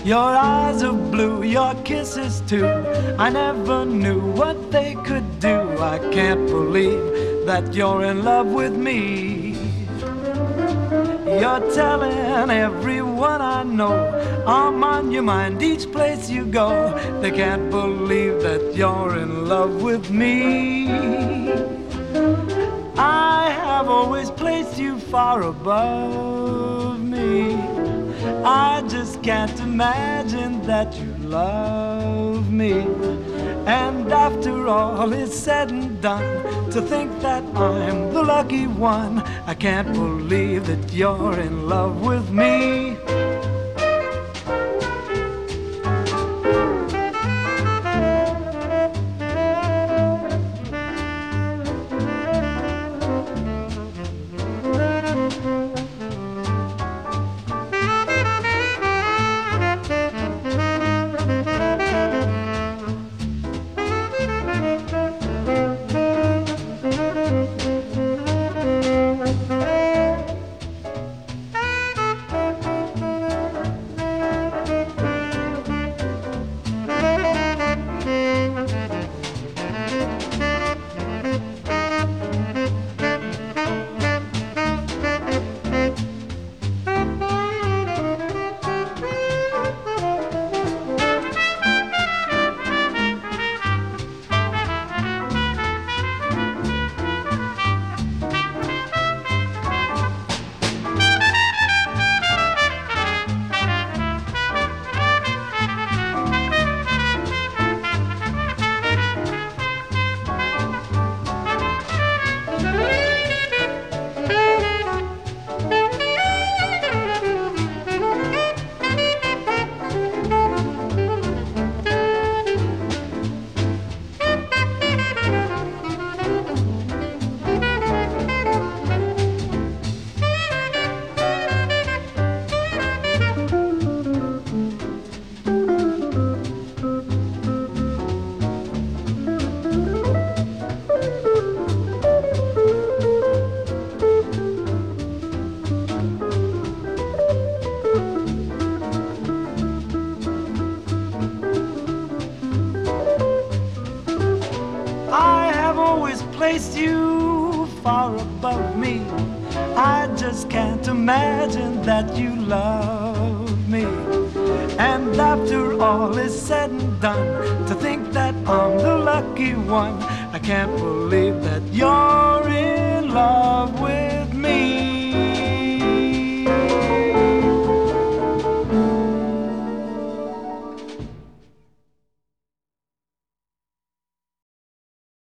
Your eyes are blue, your kisses too. I never knew what they could do. I can't believe that you're in love with me. You're telling everyone I know I'm on your mind each place you go. They can't believe that you're in love with me. I have always placed you far above me. I just can't imagine that you love me. And after all is said and done, to think that I'm the lucky one, I can't believe that you're in love with me. Placed you far above me. I just can't imagine that you love me. And after all is said and done, to think that I'm the lucky one, I can't believe that you're in love with